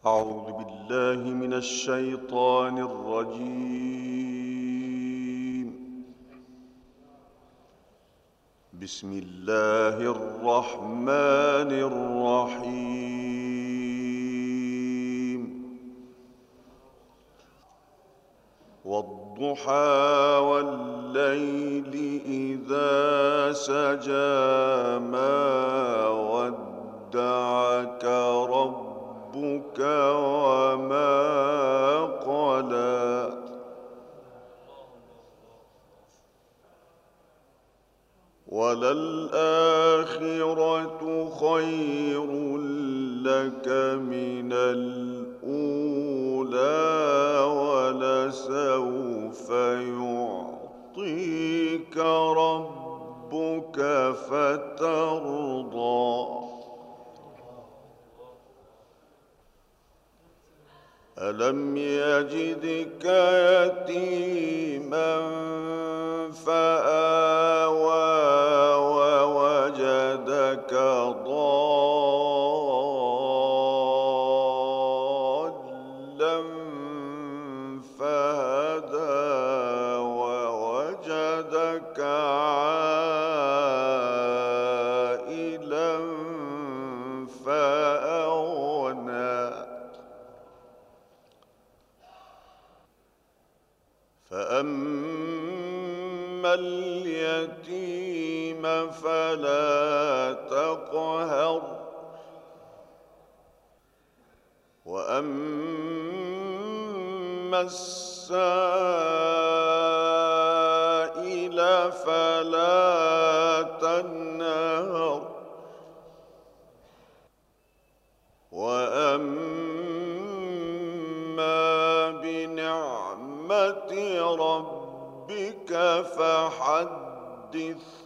أعوذ بالله من الشيطان الرجيم. بسم الله الرحمن الرحيم. والضحى والليل إذا سجى ما ودعك ربك وما قلى وللآخرة خير لك من الأولى ولسوف يعطيك ربك فترضى ألم يجدك يتيما فآوى ووجدك ضالا فهدى ووجدك عائلا فأغنى فأما اليتيم فلا تقهر وأما السائل فلا تنهر وأما بنعمة ربك فحدث